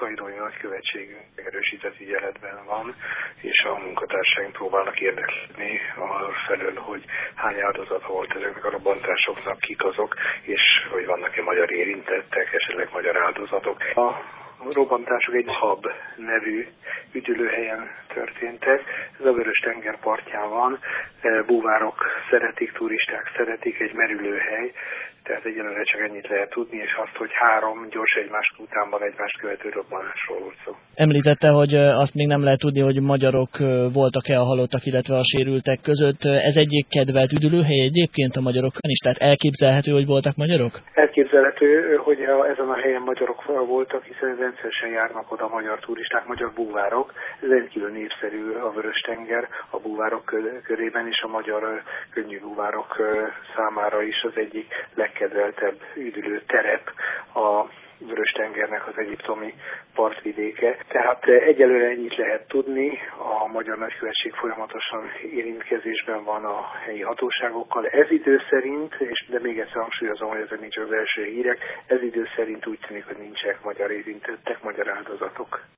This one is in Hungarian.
kairoi nagykövetségünk erősített ügyeletben van, és a munkatársaink próbálnak érdeklődni arfelől, hogy hány áldozata volt ezeknek a robbantásoknak, kik azok, és hogy vannak-e magyar érintettek, esetleg magyar áldozatok. A robbantások egy Hab nevű üdülőhelyen történtek. Ez a Vörös-tenger partján van. Búvárok szeretik, turisták szeretik, egy merülőhely. Tehát egyelőre csak ennyit lehet tudni, és azt, hogy 3 gyors egymást utánban egymást követő robbanásról volt szó. Említette, hogy azt még nem lehet tudni, hogy magyarok voltak-e a halottak, illetve a sérültek között. Ez egyik kedvelt üdülőhely egyébként a magyarokon is? Tehát elképzelhető, hogy voltak magyarok? Elképzelhető, hogy ezen a helyen magyarok voltak, hiszen rendszeresen járnak oda magyar turisták, magyar búvárok. Ez rendkívül népszerű a Vörös-tenger a búvárok körében, és a magyar könnyű búvárok számára is az egyik legkedveltebb üdülő terep a Vörös-tengernek az egyiptomi partvidéke. Tehát egyelőre ennyit lehet tudni, a magyar nagykövetség folyamatosan érintkezésben van a helyi hatóságokkal. Ez idő szerint, de még egyszer hangsúlyozom, hogy ezek nincs az első hírek, ez idő szerint úgy tűnik, hogy nincsenek magyar érintettek, magyar áldozatok.